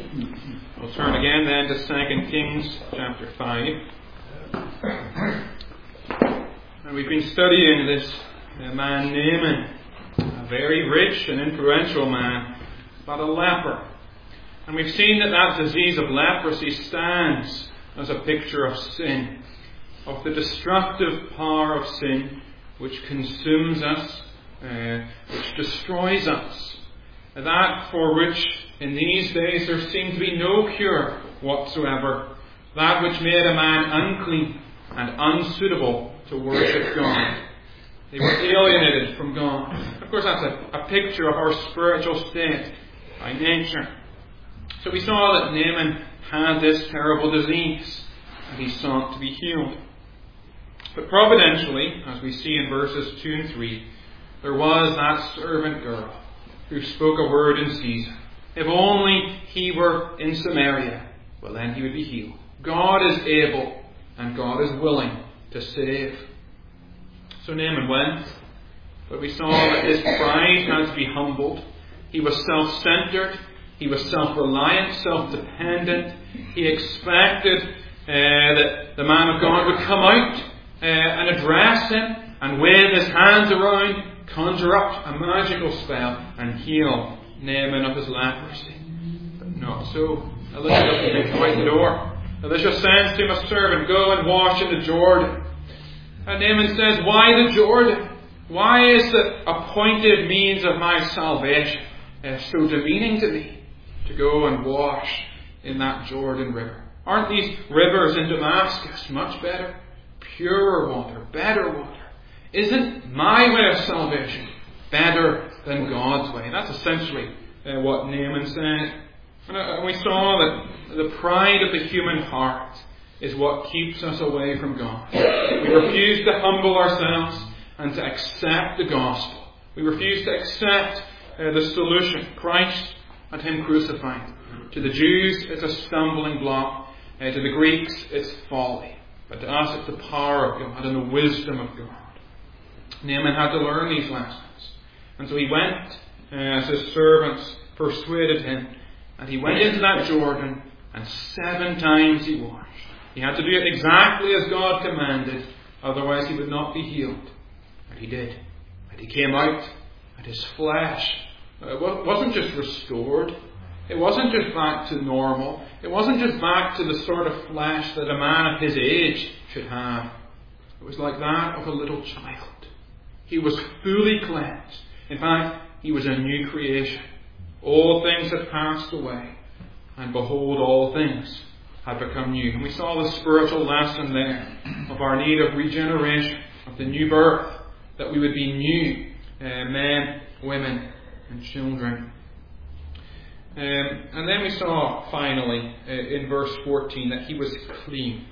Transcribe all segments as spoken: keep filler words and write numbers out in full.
We'll turn again then to Second Kings chapter five. And we've been studying this uh, man Naaman, a very rich and influential man, but a leper. And we've seen that that disease of leprosy stands as a picture of sin, of the destructive power of sin which consumes us, uh, which destroys us. That for which in these days there seemed to be no cure whatsoever. That which made a man unclean and unsuitable to worship God. They were alienated from God. Of course, that's a, a picture of our spiritual state by nature. So we saw that Naaman had this terrible disease and he sought to be healed. But providentially, as we see in verses two and three, there was that servant girl who spoke a word in season. If only he were in Samaria, well then he would be healed. God is able and God is willing to save. So Naaman went, but we saw that his pride had to be humbled. He was self-centered, he was self-reliant, self-dependent. He expected uh, that the man of God would come out uh, and address him and wave his hands around, conjure up a magical spell and heal Naaman of his leprosy. But not so. Elisha doesn't take him out the door. Elisha sends to him a servant, go and wash in the Jordan. And Naaman says, why the Jordan? Why is the appointed means of my salvation uh, so demeaning to me? To go and wash in that Jordan River. Aren't these rivers in Damascus much better? Purer water, better water. Isn't my way of salvation better than God's way? That's essentially uh, what Naaman said. And uh, we saw that the pride of the human heart is what keeps us away from God. We refuse to humble ourselves and to accept the gospel. We refuse to accept uh, the solution, Christ and Him crucified. To the Jews, it's a stumbling block. Uh, to the Greeks, it's folly. But to us, it's the power of God and the wisdom of God. Naaman had to learn these lessons. And so he went, uh, as his servants persuaded him, and he went into that Jordan, and seven times he washed. He had to do it exactly as God commanded, otherwise he would not be healed. And he did. And he came out, and his flesh uh, wasn't just restored. It wasn't just back to normal. It wasn't just back to the sort of flesh that a man of his age should have. It was like that of a little child. He was fully cleansed. In fact, he was a new creation. All things had passed away, and behold, all things had become new. And we saw the spiritual lesson there of our need of regeneration, of the new birth, that we would be new uh, men, women, and children. Um, and then we saw, finally, uh, in verse fourteen, that he was clean.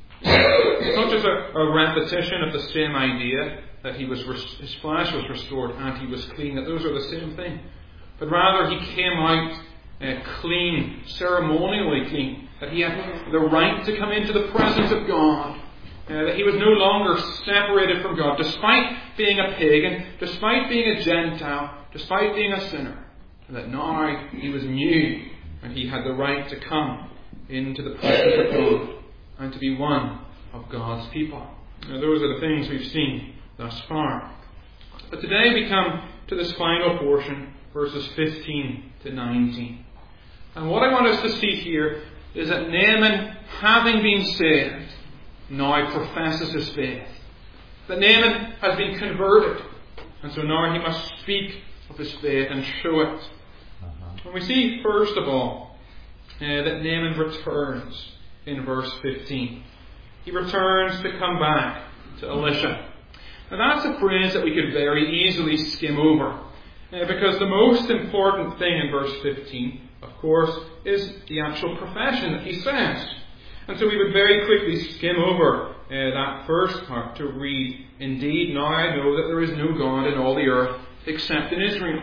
It's not just a, a repetition of the same idea, that he was res- his flesh was restored and he was clean, that those are the same thing. But rather he came out uh, clean, ceremonially clean, that he had the right to come into the presence of God, uh, that he was no longer separated from God, despite being a pagan, despite being a Gentile, despite being a sinner. And that now he was new and he had the right to come into the presence of God and to be one of God's people. Now, those are the things we've seen thus far. But today we come to this final portion, verses fifteen to nineteen. And what I want us to see here is that Naaman, having been saved, now professes his faith. That Naaman has been converted, and so now he must speak of his faith and show it. Uh-huh. And we see, first of all, uh, that Naaman returns in verse fifteen. He returns to come back to Elisha. Now that's a phrase that we could very easily skim over, uh, because the most important thing in verse fifteen, of course, is the actual profession that he says. And so we would very quickly skim over uh, that first part to read, indeed, now I know that there is no God in all the earth except in Israel.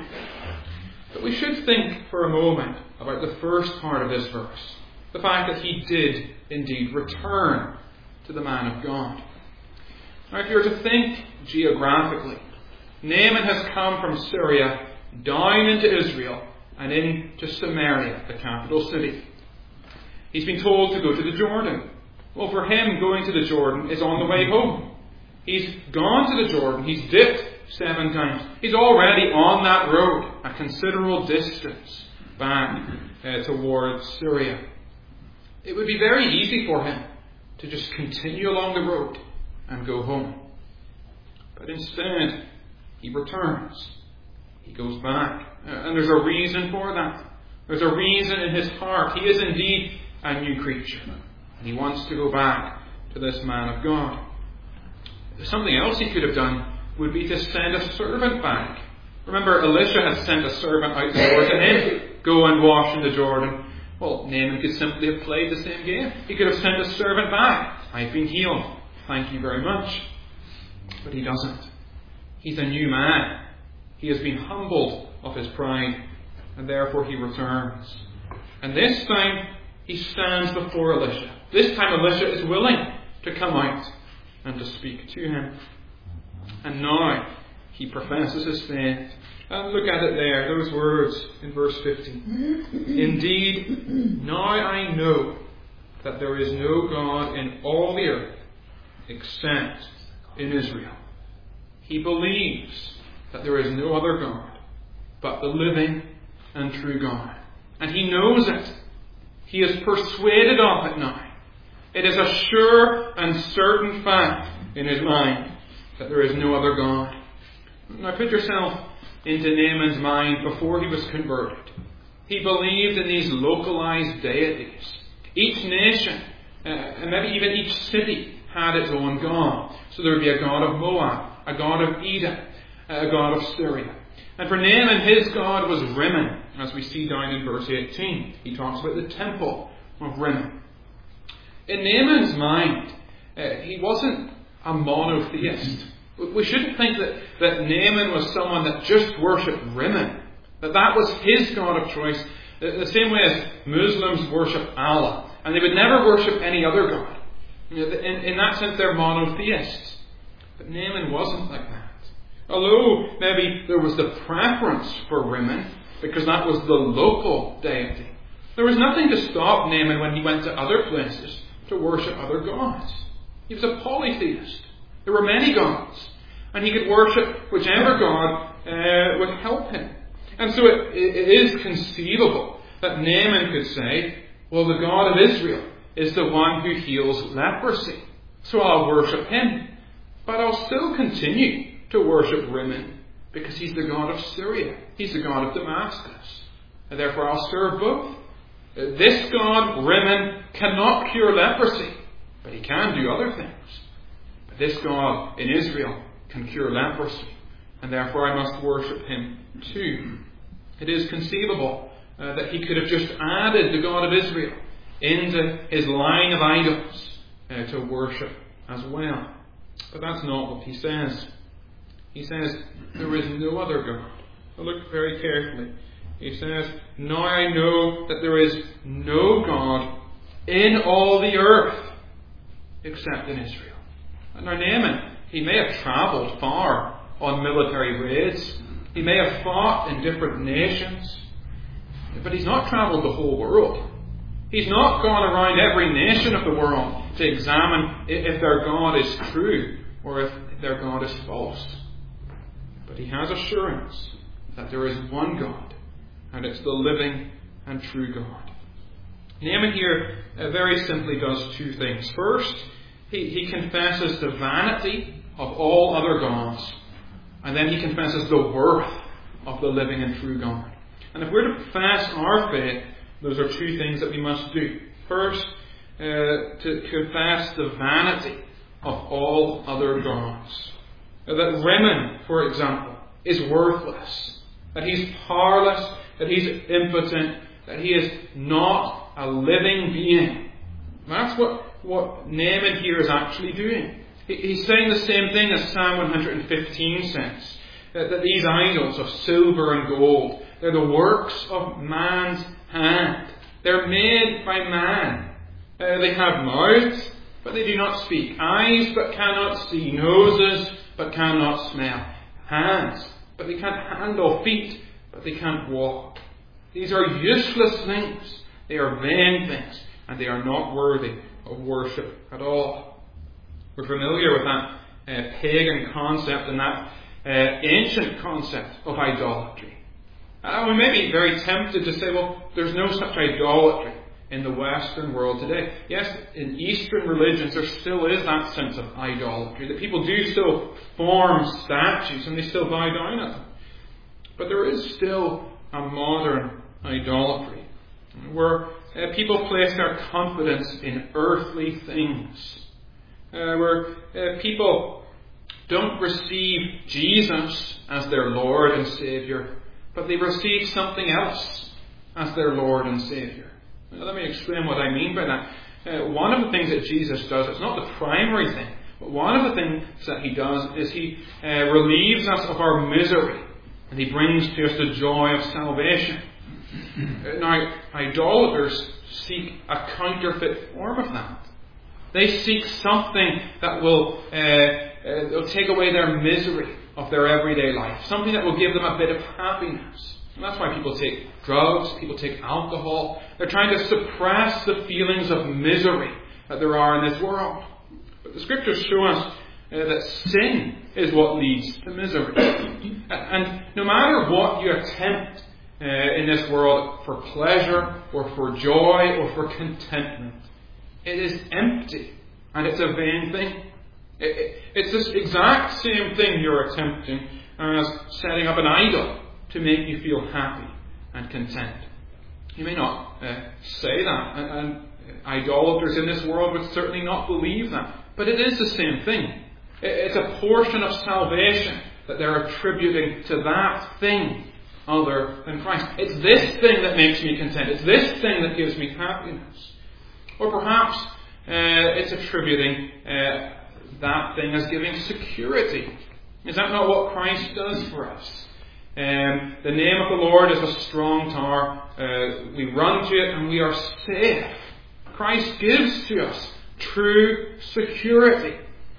But we should think for a moment about the first part of this verse. The fact that he did indeed return to the man of God. Now if you were to think geographically, Naaman has come from Syria down into Israel and into Samaria, the capital city. He's been told to go to the Jordan. Well, for him, going to the Jordan is on the way home. He's gone to the Jordan. He's dipped seven times. He's already on that road, a considerable distance back uh, towards Syria. It would be very easy for him to just continue along the road and go home. But instead, he returns. He goes back. Uh, and there's a reason for that. There's a reason in his heart. He is indeed a new creature. And he wants to go back to this man of God. Something else he could have done would be to send a servant back. Remember, Elisha had sent a servant out the door to him. Go and wash in the Jordan. Well, Naaman could simply have played the same game. He could have sent a servant back. I've been healed. Thank you very much. But he doesn't. He's a new man. He has been humbled of his pride, and therefore he returns. And this time he stands before Elisha. This time Elisha is willing to come out and to speak to him. And now he professes his faith. And look at it there, those words in verse fifteen. Indeed, now I know that there is no God in all the earth except in Israel. He believes that there is no other God but the living and true God. And he knows it. He is persuaded of it now. It is a sure and certain fact in his mind that there is no other God. Now put yourself into Naaman's mind before he was converted. He believed in these localized deities. Each nation, uh, and maybe even each city, had its own God. So there would be a God of Moab, a God of Edom, a God of Syria. And for Naaman, his God was Rimmon, as we see down in verse eighteen. He talks about the temple of Rimmon. In Naaman's mind, uh, he wasn't a monotheist. We shouldn't think that, that Naaman was someone that just worshipped Rimmon, that that was his God of choice, the same way as Muslims worship Allah, and they would never worship any other God. You know, in, in that sense, they're monotheists. But Naaman wasn't like that. Although maybe there was the preference for Rimmon, because that was the local deity, there was nothing to stop Naaman when he went to other places to worship other gods. He was a polytheist. There were many gods, and he could worship whichever God uh, would help him. And so it, it is conceivable that Naaman could say, well, the God of Israel is the one who heals leprosy, so I'll worship him. But I'll still continue to worship Rimmon, because he's the God of Syria. He's the God of Damascus. And therefore I'll serve both. This God, Rimmon, cannot cure leprosy, but he can do other things. This God in Israel can cure leprosy, and therefore I must worship him too. It is conceivable uh, that he could have just added the God of Israel into his line of idols uh, to worship as well. But that's not what he says. He says, there is no other God. Now look very carefully. He says, now I know that there is no God in all the earth except in Israel. Now Naaman, he may have travelled far on military raids. He may have fought in different nations. But he's not travelled the whole world. He's not gone around every nation of the world to examine if their God is true or if their God is false. But he has assurance that there is one God, and it's the living and true God. Naaman here uh, very simply does two things. First, He, he confesses the vanity of all other gods. And then he confesses the worth of the living and true God. And if we're to profess our faith, those are two things that we must do. First, uh, to confess the vanity of all other gods. Uh, that Rimmon, for example, is worthless. That he's powerless, that he's impotent, that he is not a living being. That's what What Naaman here is actually doing. He's saying the same thing as Psalm one fifteen says. That, that these idols of silver and gold, they're the works of man's hand. They're made by man. Uh, they have mouths, but they do not speak. Eyes, but cannot see. Noses, but cannot smell. Hands, but they can't handle. Feet, but they can't walk. These are useless things. They are vain things. And they are not worthy of worship at all. We're familiar with that uh, pagan concept and that uh, ancient concept of idolatry. And we may be very tempted to say, well, there's no such idolatry in the Western world today. Yes, in Eastern religions there still is that sense of idolatry, that people do still form statues and they still bow down at them. But there is still a modern idolatry, where uh, people place their confidence in earthly things, uh, where uh, people don't receive Jesus as their Lord and Saviour, but they receive something else as their Lord and Saviour. Now, let me explain what I mean by that. Uh, one of the things that Jesus does, it's not the primary thing, but one of the things that He does is He uh, relieves us of our misery, and He brings to us the joy of salvation. Uh, now, idolaters seek a counterfeit form of that. They seek something that will, uh, uh, will take away their misery of their everyday life, something that will give them a bit of happiness. And that's why people take drugs, people take alcohol. They're trying to suppress the feelings of misery that there are in this world. But the Scriptures show us uh, that sin is what leads to misery. And no matter what you attempt uh, in this world for pleasure or for joy or for contentment, it is empty and it's a vain thing. It, it, it's this exact same thing you're attempting as setting up an idol to make you feel happy and content. You may not uh, say that, and, and idolaters in this world would certainly not believe that, but it is the same thing. It, it's a portion of salvation that they're attributing to that thing other than Christ. It's this thing that makes me content. It's this thing that gives me happiness. Or perhaps uh, it's attributing uh, that thing as giving security. Is that not what Christ does for us? Um, the name of the Lord is a strong tower. Uh, we run to it and we are safe. Christ gives to us true security.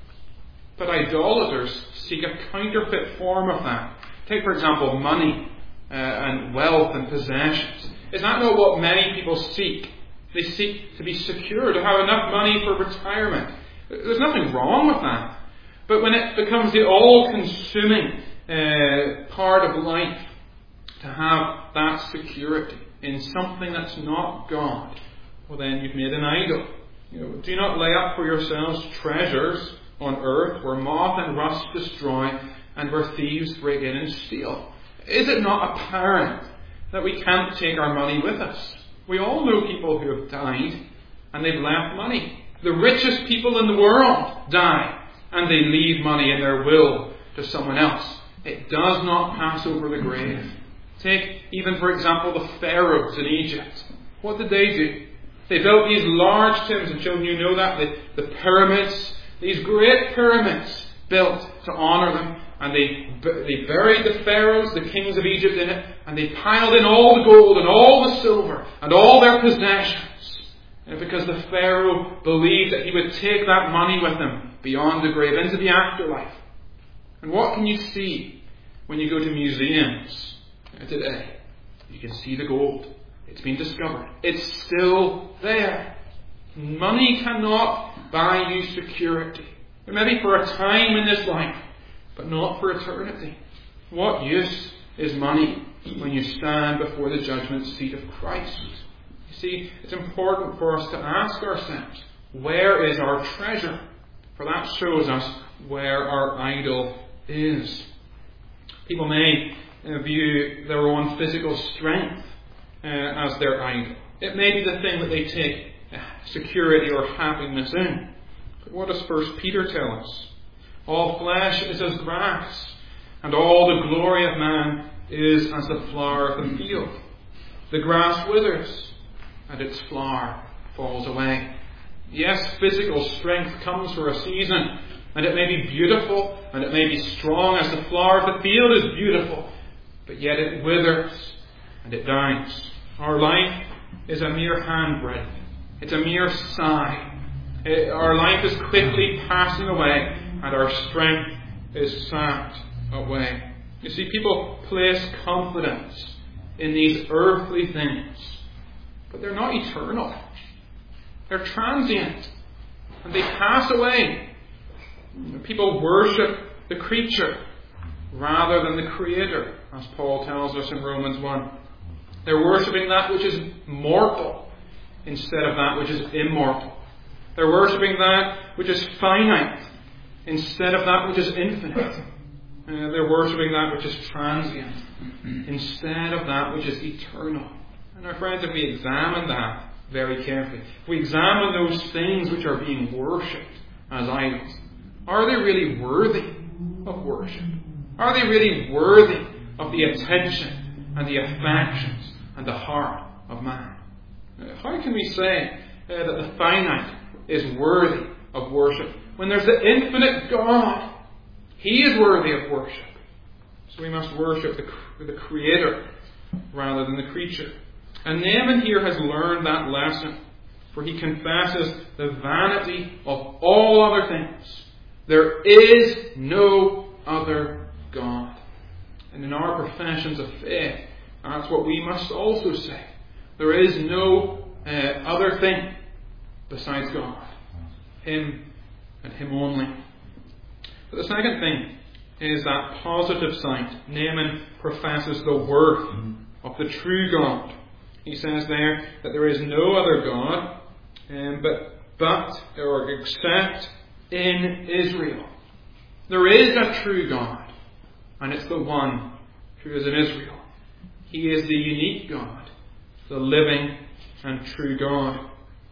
But idolaters seek a counterfeit form of that. Take, for example, money uh, and wealth and possessions. Is that not what many people seek? They seek to be secure, to have enough money for retirement. There's nothing wrong with that. But when it becomes the all-consuming Uh, part of life, to have that security in something that's not God, well then you've made an idol. You know, do not lay up for yourselves treasures on earth where moth and rust destroy and where thieves break in and steal. Is it not apparent that we can't take our money with us? We all know people who have died and they've left money. The richest people in the world die and they leave money in their will to someone else. It does not pass over the grave. Take even, for example, the pharaohs in Egypt. What did they do? They built these large tombs, and children, you know that, the, the pyramids, these great pyramids built to honour them, and they they buried the pharaohs, the kings of Egypt in it, and they piled in all the gold and all the silver and all their possessions. And because the pharaoh believed that he would take that money with him beyond the grave, into the afterlife. And what can you see when you go to museums today? You can see the gold. It's been discovered. It's still there. Money cannot buy you security. Maybe for a time in this life, but not for eternity. What use is money when you stand before the judgment seat of Christ? You see, it's important for us to ask ourselves, where is our treasure? For that shows us where our idol is. People may uh, view their own physical strength uh, as their idol. It may be the thing that they take uh, security or happiness in. But what does First Peter tell us? All flesh is as grass, and all the glory of man is as the flower of the field. The grass withers, and its flower falls away. Yes, physical strength comes for a season, and it may be beautiful, and it may be strong as the flower of the field is beautiful, but yet it withers, and it dies. Our life is a mere handbreadth. It's a mere sigh. It, our life is quickly passing away, and our strength is sapped away. You see, people place confidence in these earthly things. But they're not eternal. They're transient. And they pass away. People worship the creature rather than the Creator, as Paul tells us in Romans one. They're worshipping that which is mortal instead of that which is immortal. They're worshipping that which is finite instead of that which is infinite. Uh, they're worshipping that which is transient instead of that which is eternal. And our friends, if we examine that very carefully, if we examine those things which are being worshipped as idols, are they really worthy of worship? Are they really worthy of the attention and the affections and the heart of man? Uh, how can we say uh, that the finite is worthy of worship when there's the infinite God? He is worthy of worship. So we must worship the, the Creator rather than the creature. And Naaman here has learned that lesson, for he confesses the vanity of all other things. There is no other God. And in our professions of faith, that's what we must also say. There is no uh, other thing besides God. Him and Him only. But the second thing is that positive side. Naaman professes the worth of the true God. He says there that there is no other God, um, but but or except in Israel. There is a true God, and it's the one who is in Israel. He is the unique God, the living and true God.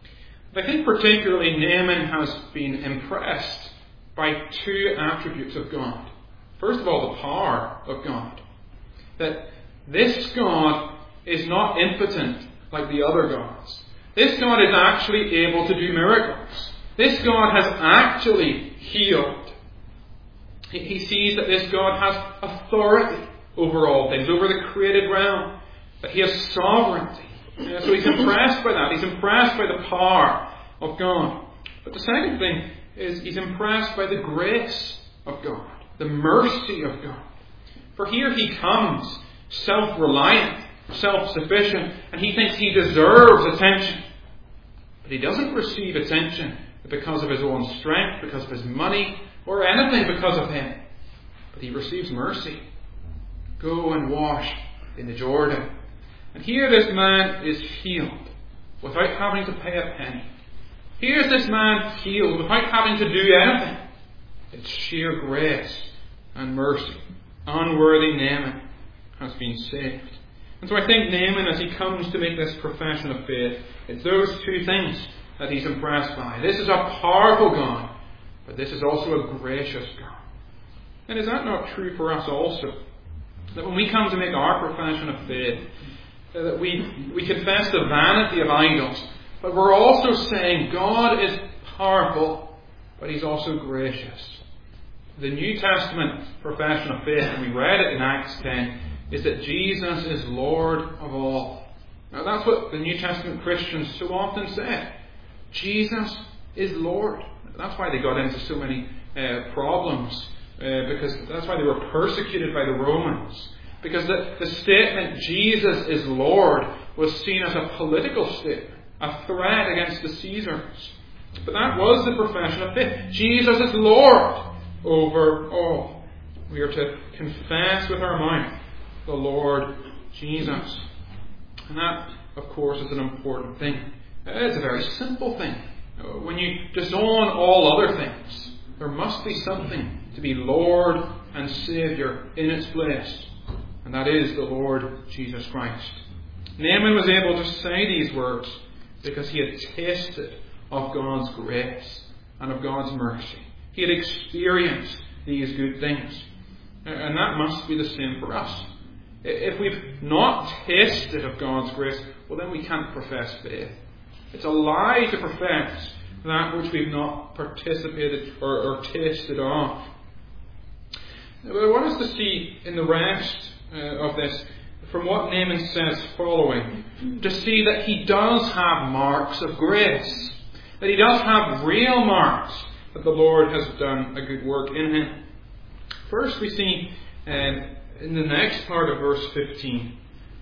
I think particularly Naaman has been impressed by two attributes of God. First of all, the power of God. That this God is not impotent like the other gods. This God is actually able to do miracles. This God has actually healed. He sees that this God has authority over all things, over the created realm. That He has sovereignty. So he's impressed by that. He's impressed by the power of God. But the second thing is he's impressed by the grace of God, the mercy of God. For here he comes self-reliant, self-sufficient, and he thinks he deserves attention. But he doesn't receive attention because of his own strength, because of his money, or anything because of him. But he receives mercy. Go and wash in the Jordan. And here this man is healed without having to pay a penny. Here's this man healed without having to do anything. It's sheer grace and mercy. Unworthy Naaman has been saved. And so I think Naaman, as he comes to make this profession of faith, it's those two things that he's impressed by. This is a powerful God, but this is also a gracious God. And is that not true for us also? That when we come to make our profession of faith, that we, we confess the vanity of idols, but we're also saying God is powerful, but He's also gracious. The New Testament profession of faith, and we read it in Acts ten, is that Jesus is Lord of all. Now that's what the New Testament Christians so often say. Jesus is Lord. That's why they got into so many uh, problems, uh, because that's why they were persecuted by the Romans. Because the, the statement, Jesus is Lord, was seen as a political statement, a threat against the Caesars. But that was the profession of faith. Jesus is Lord over all. We are to confess with our mouth the Lord Jesus. And that, of course, is an important thing. It's a very simple thing. When you disown all other things, there must be something to be Lord and Saviour in its place. And that is the Lord Jesus Christ. Naaman was able to say these words because he had tasted of God's grace and of God's mercy. He had experienced these good things. And that must be the same for us. If we've not tasted of God's grace, well then we can't profess faith. It's a lie to profess that which we've not participated or, or tasted of. But I want us to see in the rest uh, of this, from what Naaman says following, to see that he does have marks of grace. That he does have real marks that the Lord has done a good work in him. First we see um, in the next part of verse fifteen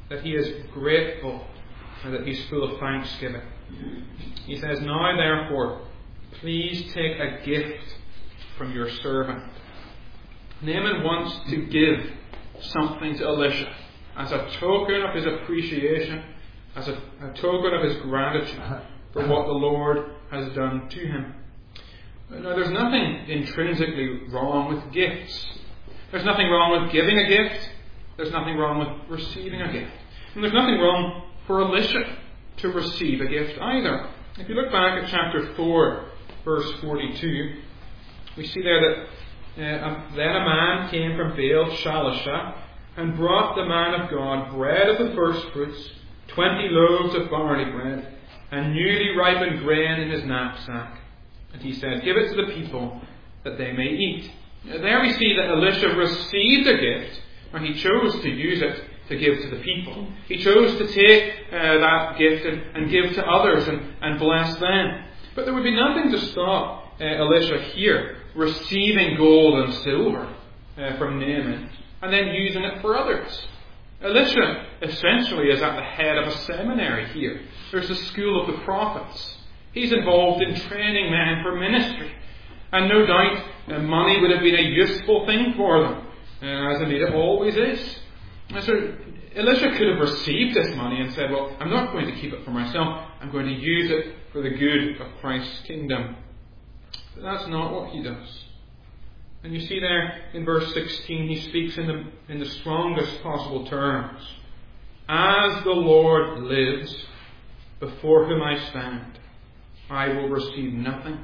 that he is grateful, and that he's full of thanksgiving. He says, "Now therefore, please take a gift from your servant." Naaman wants to give something to Elisha as a token of his appreciation, as a, a token of his gratitude for what the Lord has done to him. Now, there's nothing intrinsically wrong with gifts. There's nothing wrong with giving a gift. There's nothing wrong with receiving a gift. And there's nothing wrong for Elisha to receive a gift either. If you look back at chapter four, verse forty-two, we see there that uh, then a man came from Baal Shalisha and brought the man of God bread of the firstfruits, twenty loaves of barley bread, and newly ripened grain in his knapsack. And he said, "Give it to the people, that they may eat." Now, there we see that Elisha received a gift, and he chose to use it to give to the people. He chose to take uh, that gift and, and give to others and, and bless them. But there would be nothing to stop uh, Elisha here receiving gold and silver uh, from Naaman and then using it for others. Elisha essentially is at the head of a seminary here. There's the school of the prophets. He's involved in training men for ministry. And no doubt uh, money would have been a useful thing for them, uh, as indeed it always is. And so Elisha could have received this money and said, "Well, I'm not going to keep it for myself. I'm going to use it for the good of Christ's kingdom." But that's not what he does. And you see there in verse sixteen, he speaks in the, in the strongest possible terms. "As the Lord lives, before whom I stand, I will receive nothing."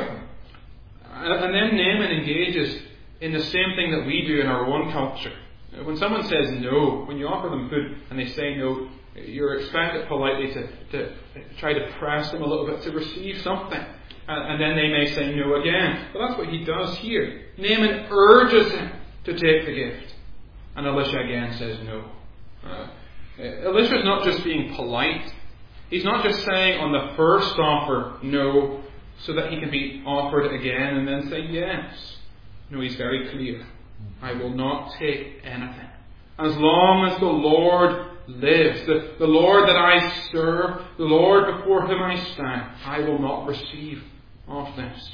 And then Naaman engages in the same thing that we do in our own culture. When someone says no, when you offer them food and they say no, you're expected politely to, to try to press them a little bit to receive something. And, and then they may say no again. But that's what he does here. Naaman urges him to take the gift. And Elisha again says no. Uh, Elisha is not just being polite. He's not just saying on the first offer no, so that he can be offered again and then say yes. No, he's very clear. "I will not take anything. As long as the Lord lives, the, the Lord that I serve, the Lord before whom I stand, I will not receive of this."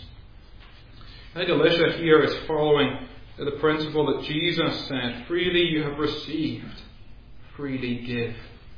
I think Elisha here is following the principle that Jesus said, "Freely you have received, freely give."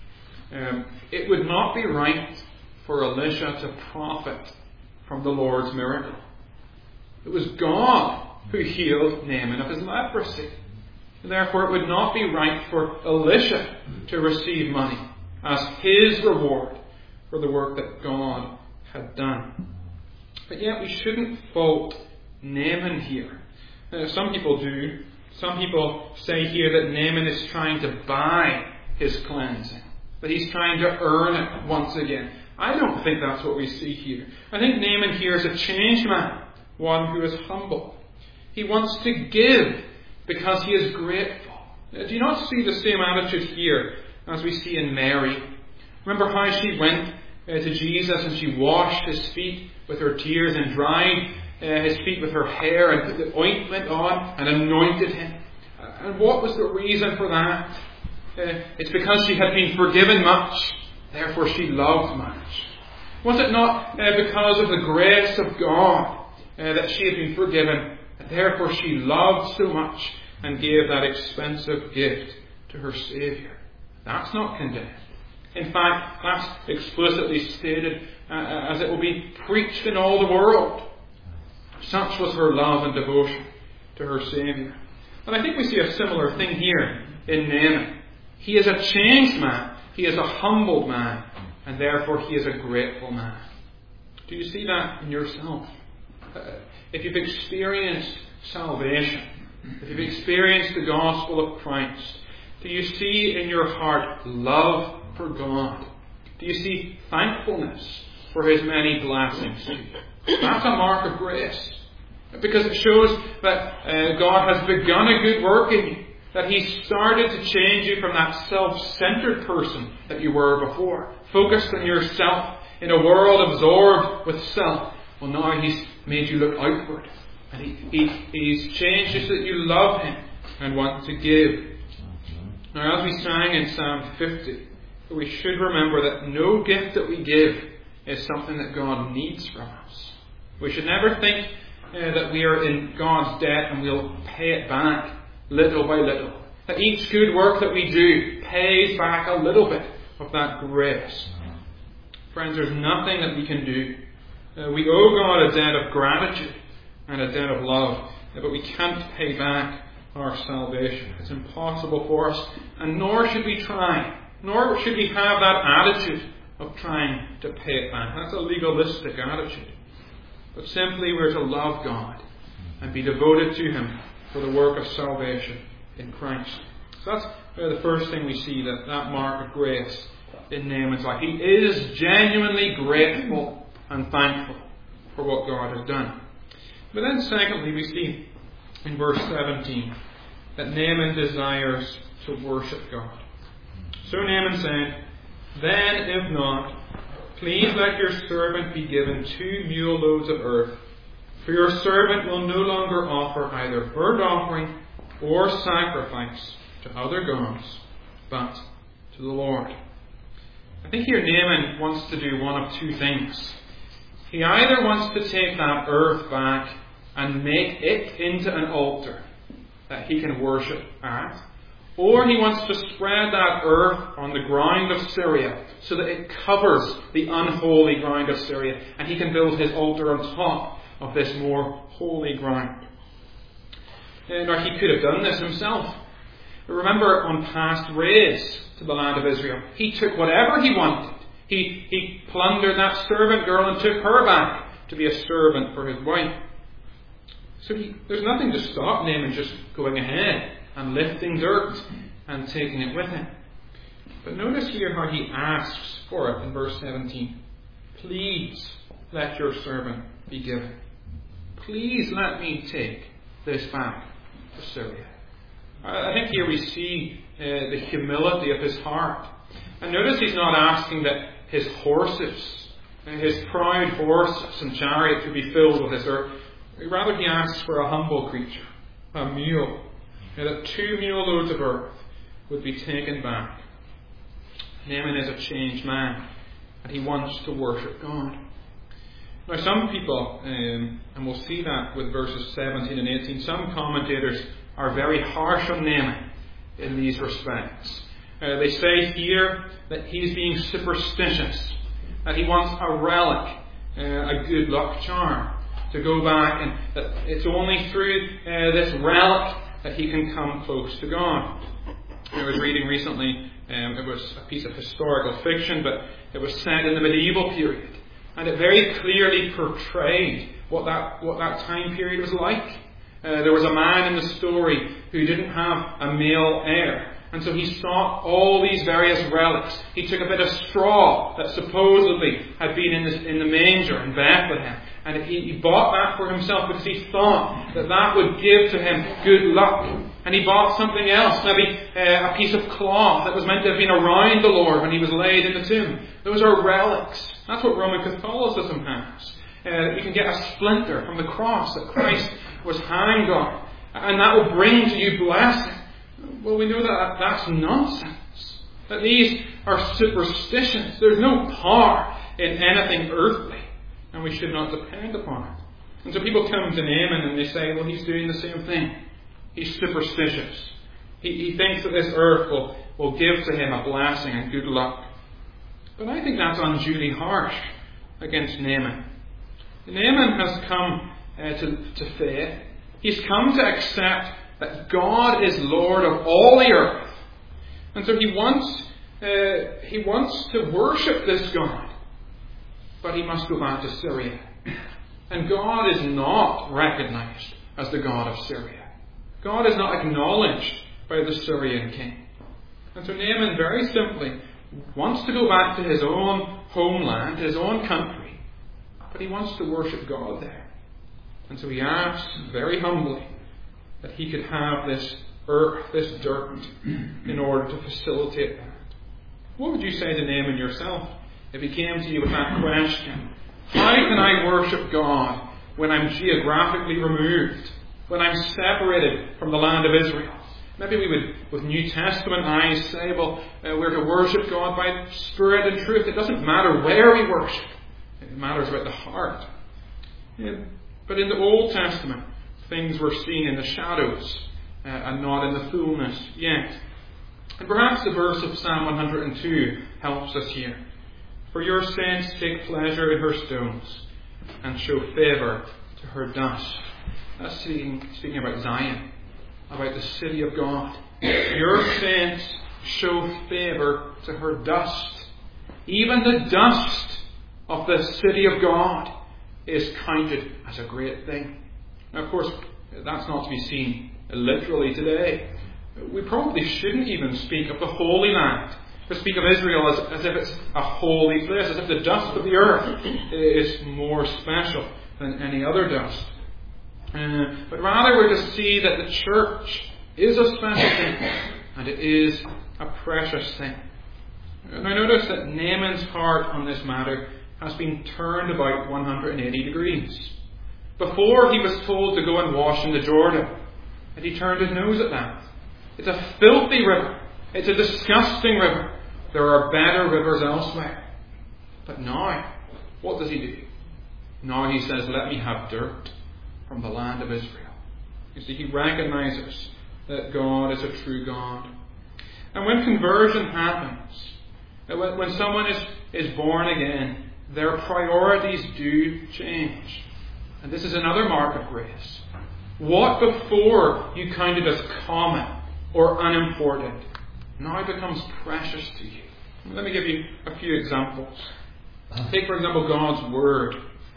Um, it would not be right for Elisha to profit from the Lord's miracle. It was God who healed Naaman of his leprosy. And therefore it would not be right for Elisha to receive money as his reward for the work that God had done. But yet we shouldn't fault Naaman here. Uh, some people do. Some people say here that Naaman is trying to buy his cleansing, that he's trying to earn it once again. I don't think that's what we see here. I think Naaman here is a changed man, one who is humble. He wants to give because he is grateful. Do you not see the same attitude here as we see in Mary? Remember how she went uh, to Jesus and she washed his feet with her tears and dried uh, his feet with her hair and put the ointment on and anointed him. Uh, and what was the reason for that? Uh, it's because she had been forgiven much, therefore she loved much. Was it not uh, because of the grace of God uh, that she had been forgiven, and therefore she loved so much and gave that expensive gift to her Saviour? That's not condemned. In fact, that's explicitly stated uh, as it will be preached in all the world. Such was her love and devotion to her Saviour. And I think we see a similar thing here in Naaman. He is a changed man. He is a humbled man. And therefore he is a grateful man. Do you see that in yourself? Uh, if you've experienced salvation, if you've experienced the gospel of Christ, do you see in your heart love for God? Do you see thankfulness for His many blessings to you? That's a mark of grace. Because it shows that uh, God has begun a good work in you. That He started to change you from that self-centered person that you were before. Focused on yourself in a world absorbed with self. Well, now He's made you look outward. And he, he, He's changed you so that you love Him and want to give. Now, as we sang in Psalm fifty, we should remember that no gift that we give is something that God needs from us. We should never think uh, that we are in God's debt and we'll pay it back little by little. That each good work that we do pays back a little bit of that grace. Friends, there's nothing that we can do. Uh, we owe God a debt of gratitude and a debt of love, uh, but we can't pay back our salvation. It's impossible for us, and nor should we try. Nor should we have that attitude of trying to pay it back. That's a legalistic attitude. But simply we're to love God and be devoted to Him for the work of salvation in Christ. So that's uh, the first thing we see, that, that mark of grace in Naaman's life. He is genuinely grateful and thankful for what God has done. But then secondly, we see in verse seventeen that Naaman desires to worship God. So Naaman said, "Then if not, please let your servant be given two mule loads of earth, for your servant will no longer offer either burnt offering or sacrifice to other gods, but to the Lord." I think here Naaman wants to do one of two things. He either wants to take that earth back and make it into an altar that he can worship at, or he wants to spread that earth on the ground of Syria so that it covers the unholy ground of Syria, and he can build his altar on top of this more holy ground. And, or he could have done this himself. But remember, on past raids to the land of Israel, he took whatever he wanted. He, he plundered that servant girl and took her back to be a servant for his wife. So he, there's nothing to stop Naaman just going ahead and lifting dirt and taking it with him. But notice here how he asks for it in verse seventeen. "Please let your servant be given. Please let me take this back to Syria." I think here we see uh, the humility of his heart. And notice he's not asking that his horses, his proud horses and chariots would be filled with this earth. Rather, he asks for a humble creature, a mule. Now, that two mule loads of earth would be taken back. Naaman is a changed man, and he wants to worship God. Now, some people, um, and we'll see that with verses seventeen and eighteen, some commentators are very harsh on Naaman in these respects. Uh, they say here that he's being superstitious, that he wants a relic, uh, a good luck charm, to go back, and that it's only through uh, this relic that he can come close to God. I was reading recently, um, it was a piece of historical fiction, but it was set in the medieval period, and it very clearly portrayed what that what that time period was like. Uh, there was a man in the story who didn't have a male heir, and so he sought all these various relics. He took a bit of straw that supposedly had been in, this, in the manger in Bethlehem, and he, he bought that for himself because he thought that that would give to him good luck. And he bought something else, maybe uh, a piece of cloth that was meant to have been around the Lord when he was laid in the tomb. Those are relics. That's what Roman Catholicism has. Uh, you can get a splinter from the cross that Christ was hanged on, and that will bring to you blessing. Well, we know that that's nonsense. That these are superstitions. There's no power in anything earthly, and we should not depend upon it. And so people come to Naaman and they say, well, he's doing the same thing. He's superstitious. He, he thinks that this earth will, will give to him a blessing and good luck. But I think that's unduly harsh against Naaman. Naaman has come uh, to, to faith. He's come to accept that God is Lord of all the earth. And so he wants, uh, he wants to worship this God. But he must go back to Syria. And God is not recognized as the God of Syria. God is not acknowledged by the Syrian king. And so Naaman very simply wants to go back to his own homeland, his own country. But he wants to worship God there. And so he asks very humbly that he could have this earth, this dirt, in order to facilitate that. What would you say to Naaman yourself if he came to you with that question? How can I worship God when I'm geographically removed? When I'm separated from the land of Israel? Maybe we would, with New Testament eyes, say, well, uh, we're to worship God by spirit and truth. It doesn't matter where we worship. It matters about the heart. Yeah, but in the Old Testament, things were seen in the shadows uh, and not in the fullness yet. And perhaps the verse of Psalm one hundred two helps us here. For your saints take pleasure in her stones and show favour to her dust. That's speaking, speaking about Zion, about the city of God. Your saints show favour to her dust. Even the dust of the city of God is counted as a great thing. Now, of course, that's not to be seen literally today. We probably shouldn't even speak of the Holy Land, but speak of Israel as, as if it's a holy place, as if the dust of the earth is more special than any other dust. Uh, but rather we're to see that the church is a special thing, and it is a precious thing. And I notice that Naaman's heart on this matter has been turned about one hundred eighty degrees. Before, he was told to go and wash in the Jordan, and he turned his nose at that. It's a filthy river. It's a disgusting river. There are better rivers elsewhere. But now, what does he do? Now he says, let me have dirt from the land of Israel. You see, he recognizes that God is a true God. And when conversion happens, when, when someone is, is born again, their priorities do change. And this is another mark of grace. What before you counted as common or unimportant now becomes precious to you. Let me give you a few examples. Take, for example, God's Word.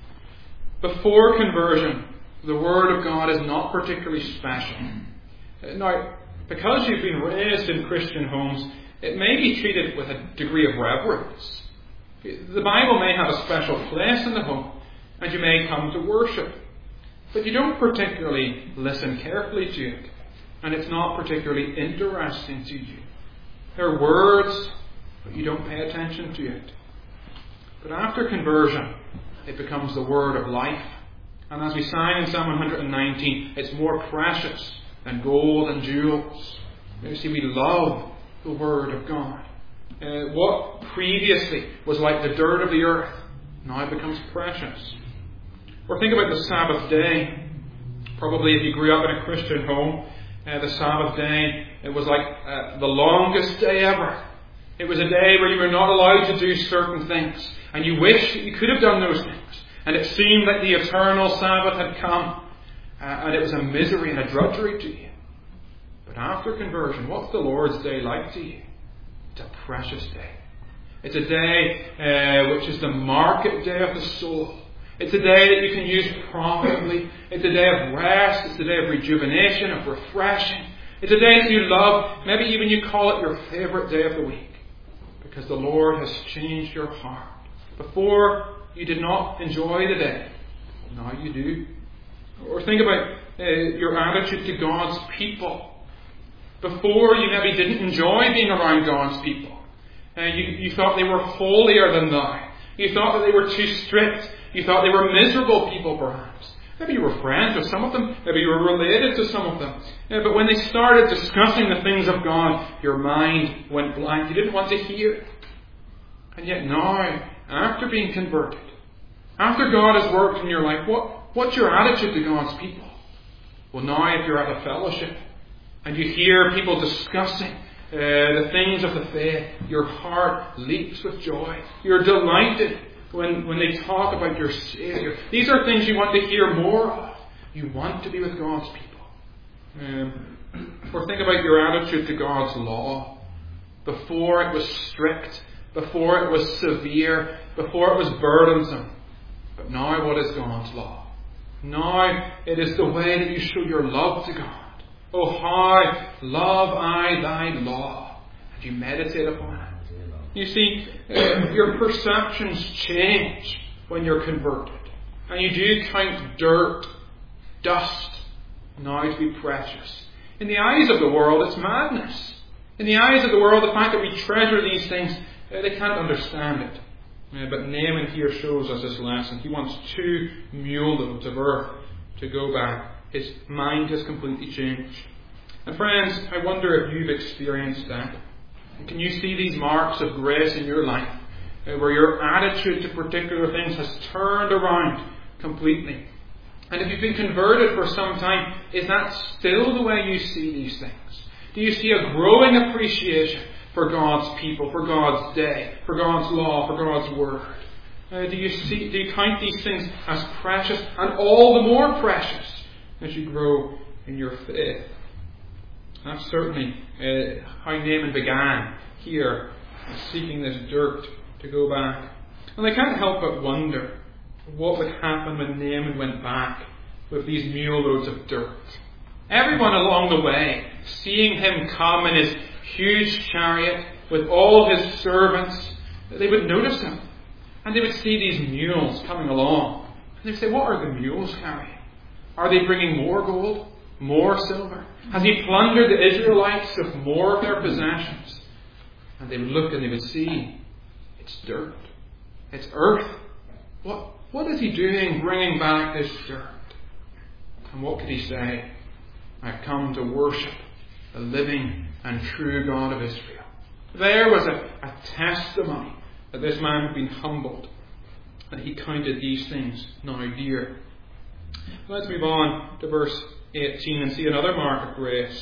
Before conversion, the Word of God is not particularly special. Now, because you've been raised in Christian homes, it may be treated with a degree of reverence. The Bible may have a special place in the home, and you may come to worship. But you don't particularly listen carefully to it, and it's not particularly interesting to you. There are words, but you don't pay attention to it. But after conversion, it becomes the word of life. And as we sang in Psalm one hundred nineteen, it's more precious than gold and jewels. You see, we love the Word of God. Uh, what previously was like the dirt of the earth now becomes precious. Or think about the Sabbath day. Probably if you grew up in a Christian home, uh, the Sabbath day, it was like uh, the longest day ever. It was a day where you were not allowed to do certain things, and you wished that you could have done those things. And it seemed that the eternal Sabbath had come, uh, and it was a misery and a drudgery to you. But after conversion, what's the Lord's day like to you? It's a precious day. It's a day uh, which is the market day of the soul. It's a day that you can use profitably. It's a day of rest. It's a day of rejuvenation, of refreshing. It's a day that you love. Maybe even you call it your favourite day of the week, because the Lord has changed your heart. Before, you did not enjoy the day. Now you do. Or think about uh, your attitude to God's people. Before, you maybe didn't enjoy being around God's people. Uh, you, you thought they were holier than thou. You thought that they were too strict. You thought they were miserable people, perhaps. Maybe you were friends with some of them. Maybe you were related to some of them. Uh, but when they started discussing the things of God, your mind went blank. You didn't want to hear. And yet now, after being converted, after God has worked in your life, what, what's your attitude to God's people? Well, now if you're at a fellowship and you hear people discussing uh, the things of the faith, your heart leaps with joy. You're delighted when, when they talk about your Saviour. These are things you want to hear more of. You want to be with God's people. Um, or think about your attitude to God's law. Before it was strict, before it was severe, before it was burdensome. But now what is God's law? Now it is the way that you show your love to God. Oh, how love I thy law. And you meditate upon it. You see, uh, your perceptions change when you're converted. And you do count dirt, dust, now to be precious. In the eyes of the world, it's madness. In the eyes of the world, the fact that we treasure these things, uh, they can't understand it. Uh, but Naaman here shows us this lesson. He wants two mule loads of earth to go back. His mind has completely changed. And friends, I wonder if you've experienced that. Can you see these marks of grace in your life, uh, where your attitude to particular things has turned around completely? And if you've been converted for some time, is that still the way you see these things? Do you see a growing appreciation for God's people, for God's day, for God's law, for God's word? Uh, do you see? Do you count these things as precious, and all the more precious as you grow in your faith? That's certainly uh, how Naaman began here, seeking this dirt to go back. And I can't help but wonder what would happen when Naaman went back with these mule loads of dirt. Everyone along the way, seeing him come in his huge chariot with all his servants, they would notice him. And they would see these mules coming along. And they'd say, what are the mules carrying? Are they bringing more gold? More silver? Has he plundered the Israelites of more of their possessions? And they would look and they would see, it's dirt. It's earth. What, what is he doing bringing back this dirt? And what could he say? I've come to worship the living and true God of Israel. There was a, a testimony that this man had been humbled, that he counted these things now dear. Let's move on to verse eighteen and see another mark of grace.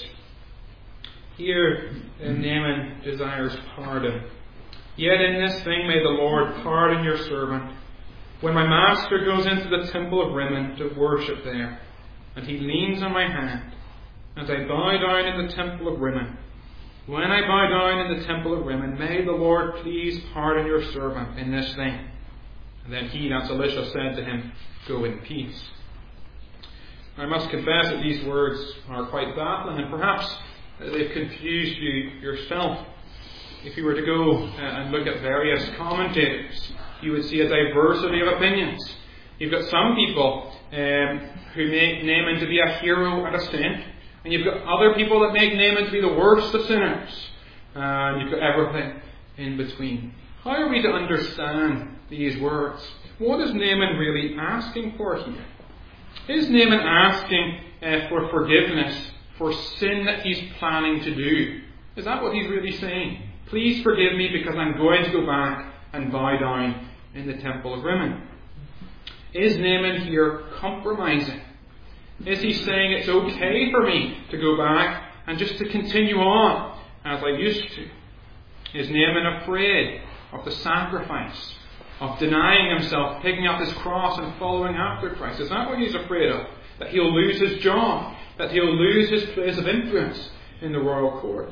Here, Naaman desires pardon. Yet in this thing may the Lord pardon your servant, when my master goes into the temple of Rimmon to worship there, and he leans on my hand, as I bow down in the temple of Rimmon. When I bow down in the temple of Rimmon, may the Lord please pardon your servant in this thing. And then he, that's Elisha, said to him, go in peace. I must confess that these words are quite baffling, and perhaps they've confused you yourself. If you were to go and look at various commentators, you would see a diversity of opinions. You've got some people um, who make Naaman to be a hero and a saint, and you've got other people that make Naaman to be the worst of sinners, and you've got everything in between. How are we to understand these words? What is Naaman really asking for here? Is Naaman asking uh, for forgiveness for sin that he's planning to do? Is that what he's really saying? Please forgive me because I'm going to go back and bow down in the temple of Rimmon. Is Naaman here compromising? Is he saying it's okay for me to go back and just to continue on as I used to? Is Naaman afraid of the sacrifice, of denying himself, picking up his cross and following after Christ? Is that what he's afraid of? That he'll lose his job? That he'll lose his place of influence in the royal court?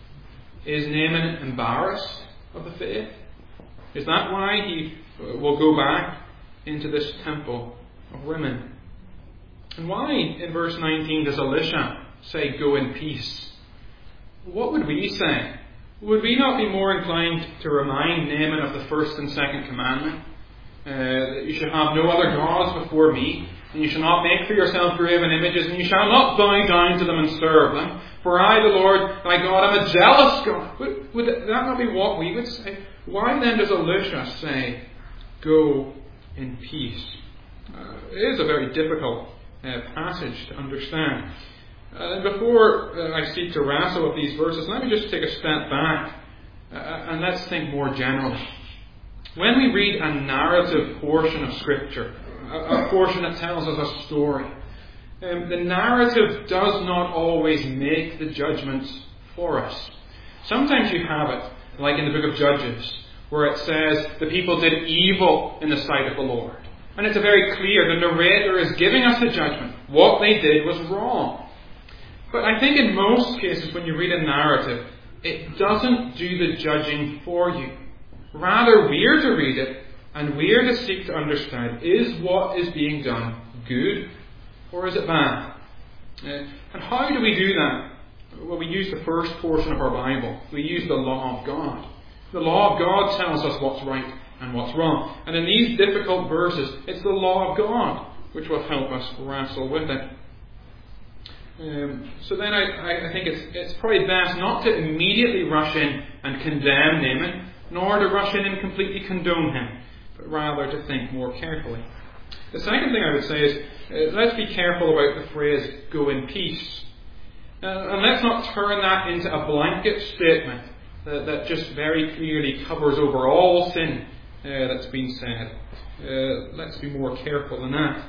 Is Naaman embarrassed of the faith? Is that why he will go back into this temple of Rimmon? And why, in verse nineteen, does Elisha say, go in peace? What would we say? Would we not be more inclined to remind Naaman of the first and second commandment? Uh, that you shall have no other gods before me, and you shall not make for yourself graven images, and you shall not bow down to them and serve them. For I, the Lord thy God, am a jealous God. Would, would that not be what we would say? Why then does Elisha say, go in peace? Uh, it is a very difficult uh, passage to understand. Uh, before uh, I seek to wrestle with these verses, let me just take a step back uh, and let's think more generally. When we read a narrative portion of Scripture, a, a portion that tells us a story, um, the narrative does not always make the judgments for us. Sometimes you have it, like in the book of Judges, where it says the people did evil in the sight of the Lord. And it's very clear, the narrator is giving us the judgment. What they did was wrong. But I think in most cases when you read a narrative, it doesn't do the judging for you. Rather, we're to read it and we're to seek to understand, is what is being done good or is it bad? Uh, and how do we do that? Well, we use the first portion of our Bible. We use the law of God. The law of God tells us what's right and what's wrong. And in these difficult verses, it's the law of God which will help us wrestle with it. Um, so then I, I think it's, it's probably best not to immediately rush in and condemn Naaman, nor to rush in and completely condone him, but rather to think more carefully. The second thing I would say is, uh, let's be careful about the phrase, go in peace. Uh, and let's not turn that into a blanket statement that, that just very clearly covers over all sin uh, that's been said. Uh, let's be more careful than that.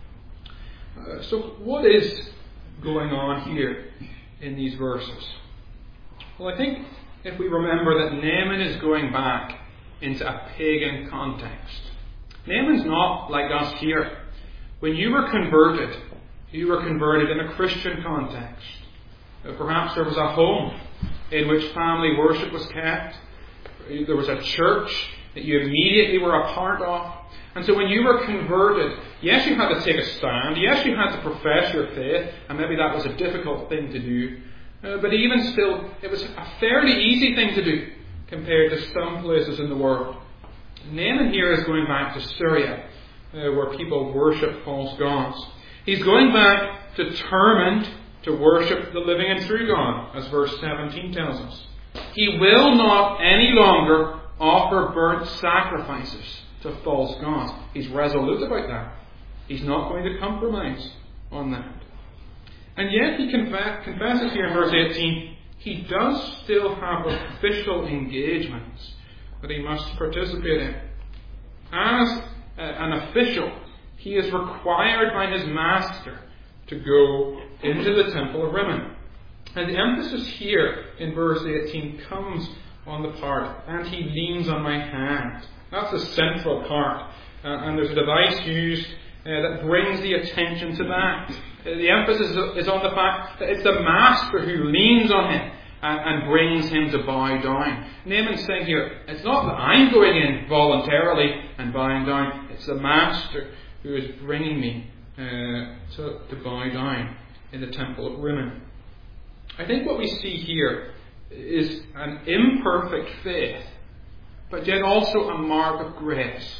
Uh, so what is going on here in these verses? Well, I think if we remember that Naaman is going back into a pagan context. Naaman's not like us here. When you were converted, you were converted in a Christian context. Uh, perhaps there was a home in which family worship was kept. There was a church that you immediately were a part of. And so when you were converted, yes, you had to take a stand. Yes, you had to profess your faith. And maybe that was a difficult thing to do. Uh, but even still, it was a fairly easy thing to do compared to some places in the world. Naaman here is going back to Syria, uh, where people worship false gods. He's going back determined to worship the living and true God, as verse seventeen tells us. He will not any longer offer burnt sacrifices to false gods. He's resolute about that. He's not going to compromise on that. And yet he conf- confesses here in verse eighteen, he does still have official engagements that he must participate in. As a, an official, he is required by his master to go into the temple of Rimmon. And the emphasis here in verse eighteen comes on the part, and he leans on my hand. That's the central part. Uh, and there's a device used uh, that brings the attention to that. Uh, the emphasis is on the fact that it's the master who leans on him and, and brings him to bow down. Naaman's saying here, it's not that I'm going in voluntarily and bowing down. It's the master who is bringing me uh, to, to bow down in the temple of Rimmon. I think what we see here is an imperfect faith, but yet also a mark of grace.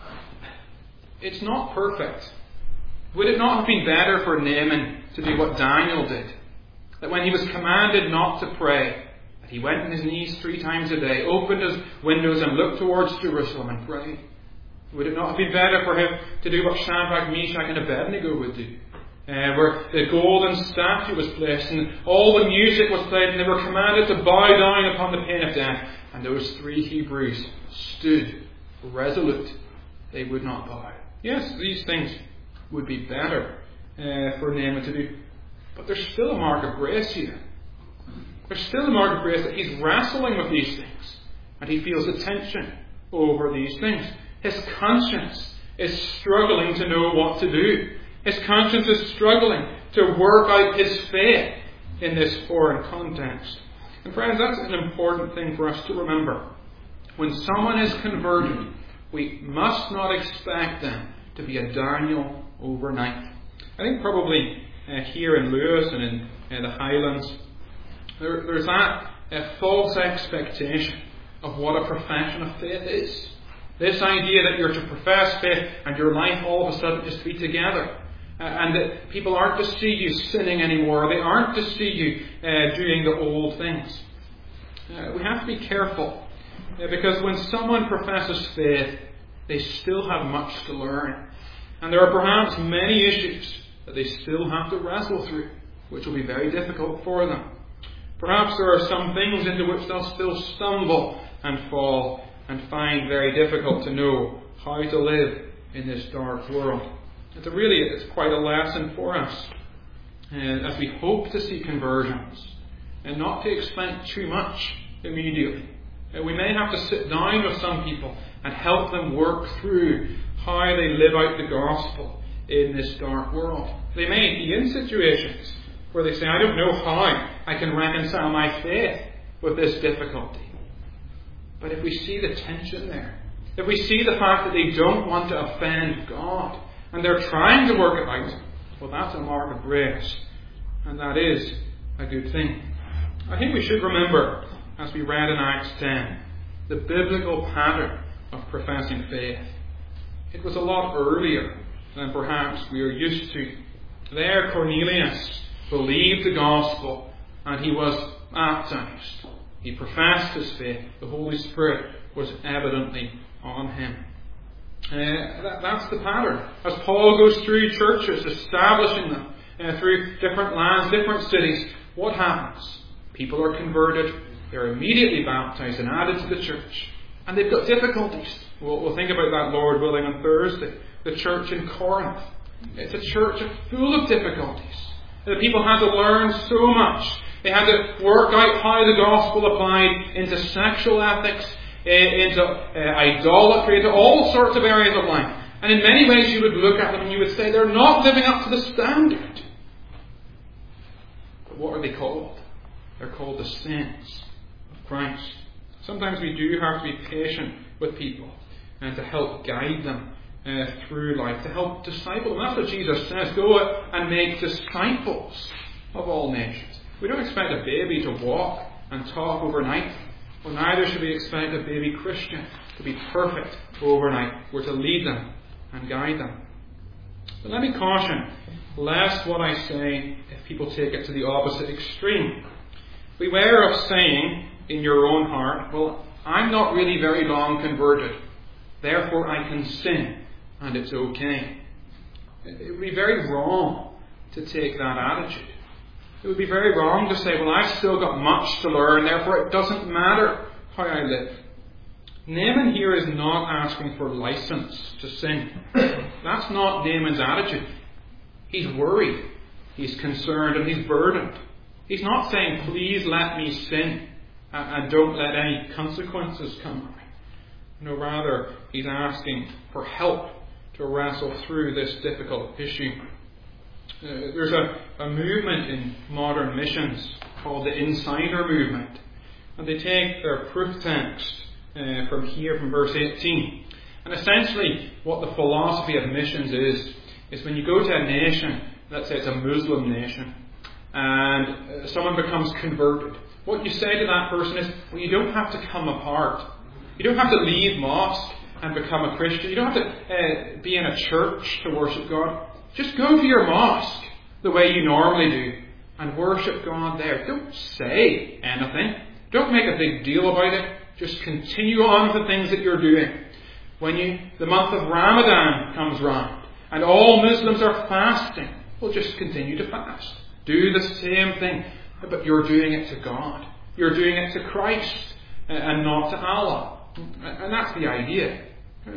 It's not perfect. Would it not have been better for Naaman to do what Daniel did? That when he was commanded not to pray, that he went on his knees three times a day, opened his windows and looked towards Jerusalem and prayed? Would it not have been better for him to do what Shadrach, Meshach and Abednego would do? Uh, where the golden statue was placed and all the music was played and they were commanded to bow down upon the pain of death. And those three Hebrews stood resolute. They would not bow. Yes, these things would be better uh, for Naaman to do. But there's still a mark of grace here. There's still a mark of grace that he's wrestling with these things. And he feels the tension over these things. His conscience is struggling to know what to do. His conscience is struggling to work out his faith in this foreign context. And friends, that's an important thing for us to remember. When someone is converted, we must not expect them to be a Daniel overnight. I think probably uh, here in Lewis and in uh, the Highlands, there, there's that uh, false expectation of what a profession of faith is. This idea that you're to profess faith and your life all of a sudden is to be together. Uh, and that people aren't to see you sinning anymore. They aren't to see you uh, doing the old things. Uh, we have to be careful. Uh, because when someone professes faith, they still have much to learn. And there are perhaps many issues that they still have to wrestle through, which will be very difficult for them. Perhaps there are some things into which they'll still stumble and fall and find very difficult to know how to live in this dark world. It's a really, it's quite a lesson for us uh, as we hope to see conversions and not to expect too much immediately. Uh, we may have to sit down with some people and help them work through how they live out the gospel in this dark world. They may be in situations where they say, I don't know how I can reconcile my faith with this difficulty. But if we see the tension there, if we see the fact that they don't want to offend God, and they're trying to work it out, well, that's a mark of grace. And that is a good thing. I think we should remember, as we read in Acts ten, the biblical pattern of professing faith. It was a lot earlier than perhaps we are used to. There, Cornelius believed the gospel and he was baptized. He professed his faith. The Holy Spirit was evidently on him. Uh, that, that's the pattern. As Paul goes through churches, establishing them uh, through different lands, different cities, what happens? People are converted, they're immediately baptized and added to the church, and they've got difficulties. We'll, we'll think about that, Lord willing, on Thursday. The church in Corinth. It's a church full of difficulties. The people had to learn so much. They had to work out how the gospel applied into sexual ethics, into uh, idolatry, into all sorts of areas of life. And in many ways you would look at them and you would say they're not living up to the standard. But what are they called? They're called the saints of Christ. Sometimes we do have to be patient with people and to help guide them uh, through life, to help disciple them. That's what Jesus says. Go and make disciples of all nations. We don't expect a baby to walk and talk overnight. Well, neither should we expect a baby Christian to be perfect overnight. We're to lead them and guide them. But let me caution, lest what I say, if people take it to the opposite extreme. Beware of saying in your own heart, well, I'm not really very long converted, therefore I can sin, and it's okay. It would be very wrong to take that attitude. It would be very wrong to say, well, I've still got much to learn, therefore it doesn't matter how I live. Naaman here is not asking for license to sin. That's not Naaman's attitude. He's worried, he's concerned, and he's burdened. He's not saying, please let me sin and don't let any consequences come. No, rather, he's asking for help to wrestle through this difficult issue. Uh, there's a, a movement in modern missions called the Insider Movement. And they take their proof text uh, from here, from verse eighteen. And essentially, what the philosophy of missions is, is when you go to a nation, let's say it's a Muslim nation, and uh, someone becomes converted, what you say to that person is, well, you don't have to come apart. You don't have to leave mosque and become a Christian. You don't have to uh, be in a church to worship God. Just go to your mosque the way you normally do and worship God there. Don't say anything. Don't make a big deal about it. Just continue on with the things that you're doing. When you, the month of Ramadan comes round and all Muslims are fasting, well, just continue to fast. Do the same thing, but you're doing it to God. You're doing it to Christ and not to Allah. And that's the idea.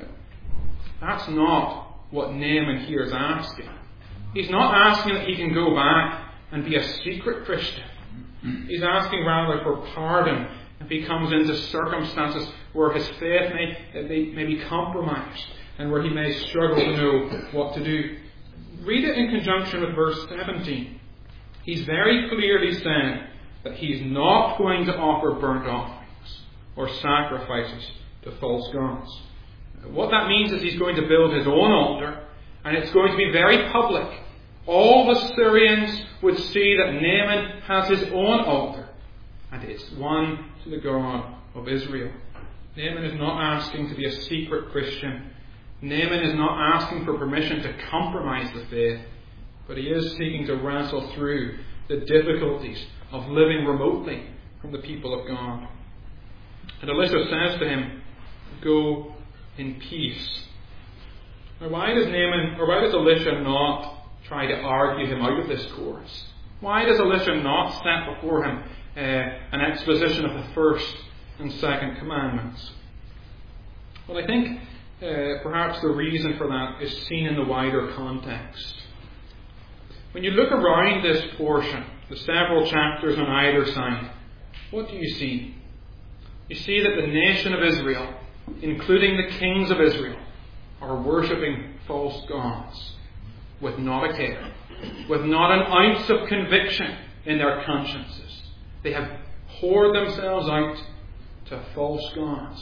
That's not what Naaman here is asking. He's not asking that he can go back and be a secret Christian. He's asking rather for pardon if he comes into circumstances where his faith may, may, may be compromised and where he may struggle to know what to do. Read it in conjunction with verse seventeen. He's very clearly saying that he's not going to offer burnt offerings or sacrifices to false gods. What that means is he's going to build his own altar, and it's going to be very public. All the Syrians would see that Naaman has his own altar, and it's one to the God of Israel. Naaman is not asking to be a secret Christian. Naaman is not asking for permission to compromise the faith, but he is seeking to wrestle through the difficulties of living remotely from the people of God. And Elisha says to him, go in peace. Now, why does Naaman, or why does Elisha not try to argue him out of this course? Why does Elisha not set before him uh, an exposition of the first and second commandments? Well, I think uh, perhaps the reason for that is seen in the wider context. When you look around this portion, the several chapters on either side, what do you see? You see that the nation of Israel, including the kings of Israel, are worshipping false gods with not a care, with not an ounce of conviction in their consciences. They have poured themselves out to false gods.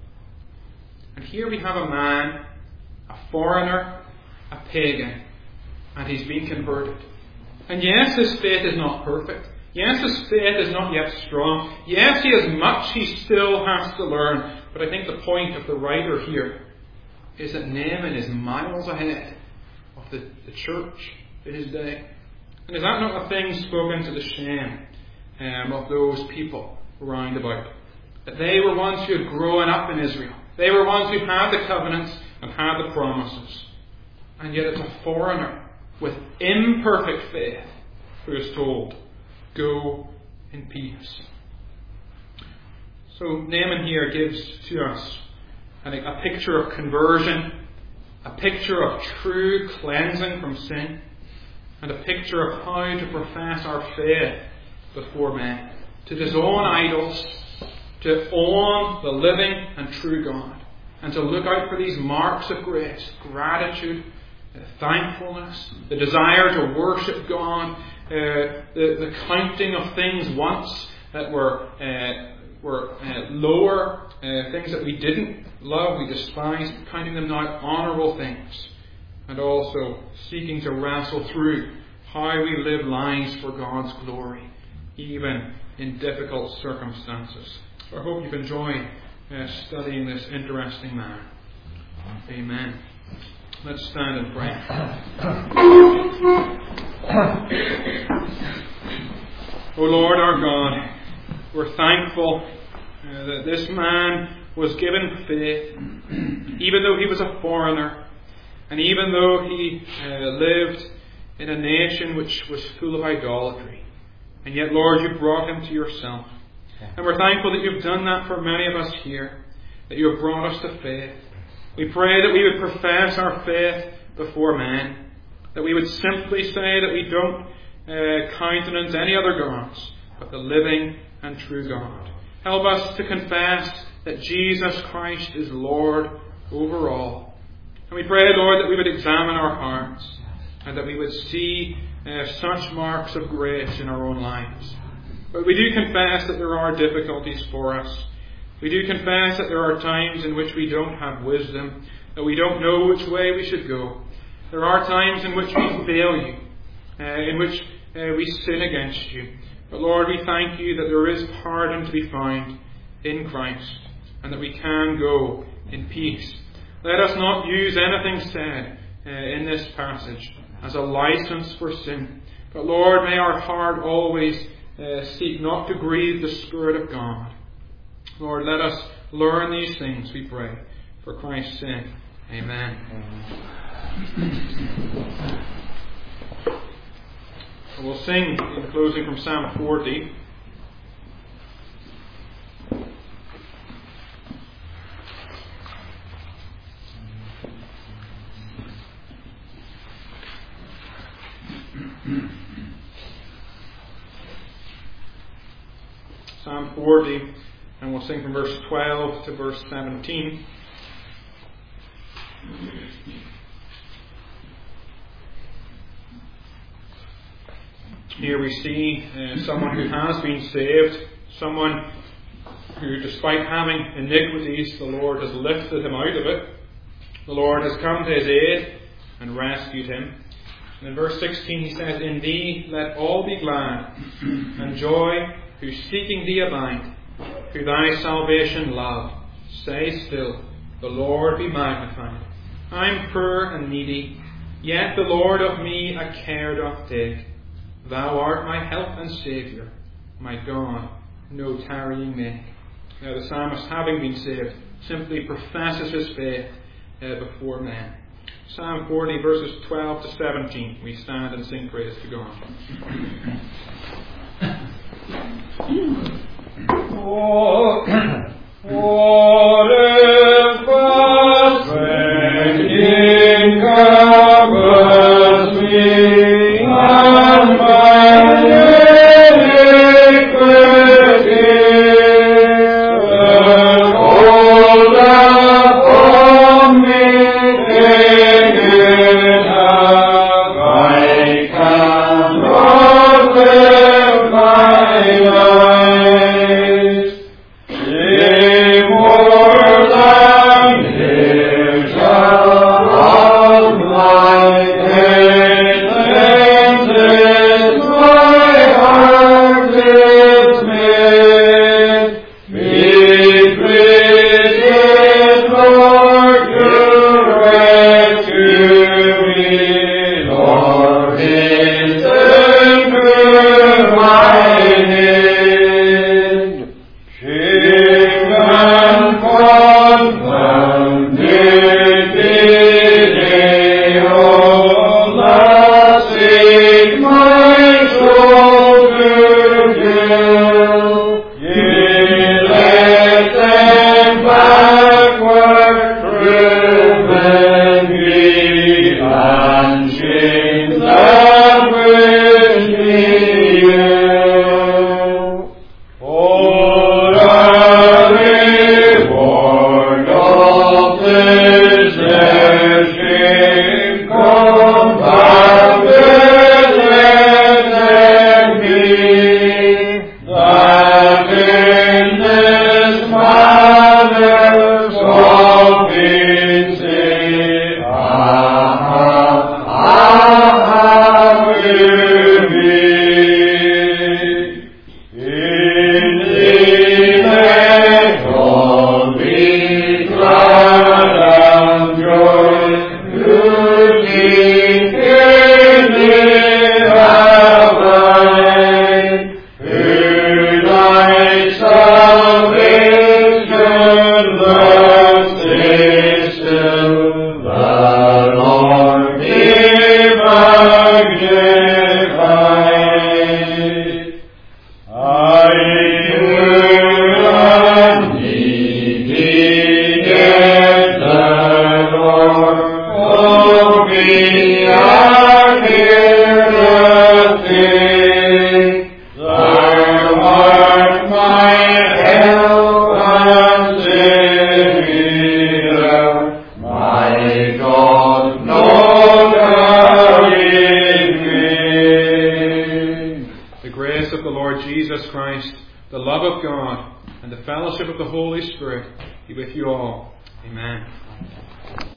And here we have a man, a foreigner, a pagan, and he's been converted. And yes, his faith is not perfect. Yes, his faith is not yet strong. Yes, he has much he still has to learn. But I think the point of the writer here is that Naaman is miles ahead of the, the church in his day. And is that not a thing spoken to the shame um, of those people round about? That they were ones who had grown up in Israel. They were ones who had the covenants and had the promises. And yet it's a foreigner with imperfect faith who is told Go in peace. So Naaman here gives to us a, a picture of conversion, a picture of true cleansing from sin, and a picture of how to profess our faith before men, to disown idols, to own the living and true God, and to look out for these marks of grace: gratitude, uh, thankfulness, the desire to worship God, uh, the, the counting of things once that were uh, were uh, lower, uh, things that we didn't love, we despised, counting them now honourable things, and also seeking to wrestle through how we live lives for God's glory, even in difficult circumstances. I hope you've enjoyed uh, studying this interesting man. Amen. Let's stand and pray. O Lord our God, we're thankful uh, that this man was given faith, even though he was a foreigner, and even though he uh, lived in a nation which was full of idolatry. And yet, Lord, you brought him to yourself. And we're thankful that you've done that for many of us here, that you have brought us to faith. We pray that we would profess our faith before men, that we would simply say that we don't uh, countenance any other gods, but the living and true God. Help us to confess that Jesus Christ is Lord over all. And we pray, Lord, that we would examine our hearts, and that we would see uh, such marks of grace in our own lives. But we do confess that there are difficulties for us. We do confess that there are times in which we don't have wisdom, that we don't know which way we should go. There are times in which we fail you, uh, in which uh, we sin against you. But Lord, we thank you that there is pardon to be found in Christ, and that we can go in peace. Let us not use anything said uh, in this passage as a license for sin. But Lord, may our heart always uh, seek not to grieve the Spirit of God. Lord, let us learn these things, we pray, for Christ's sake. Amen. We'll sing in closing from Psalm forty. Psalm forty, and we'll sing from verse twelve to verse seventeen. Here we see uh, someone who has been saved, someone who, despite having iniquities, the Lord has lifted him out of it. The Lord has come to his aid and rescued him. And in verse sixteen he says, "In thee let all be glad, and joy, who seeking thee abide, who thy salvation love. Say still, the Lord be magnified. I'm poor and needy, yet the Lord of me a care doth take. Thou art my help and Saviour, my God, no tarrying make." Now the psalmist, having been saved, simply professes his faith uh, before men. Psalm forty, verses twelve to seventeen. We stand and sing praise to God. Oh, what if God's strength covers me, and my iniquity is all upon me, taken up, I cannot live my life. More than Lord Jesus Christ, the love of God, and the fellowship of the Holy Spirit be with you all. Amen.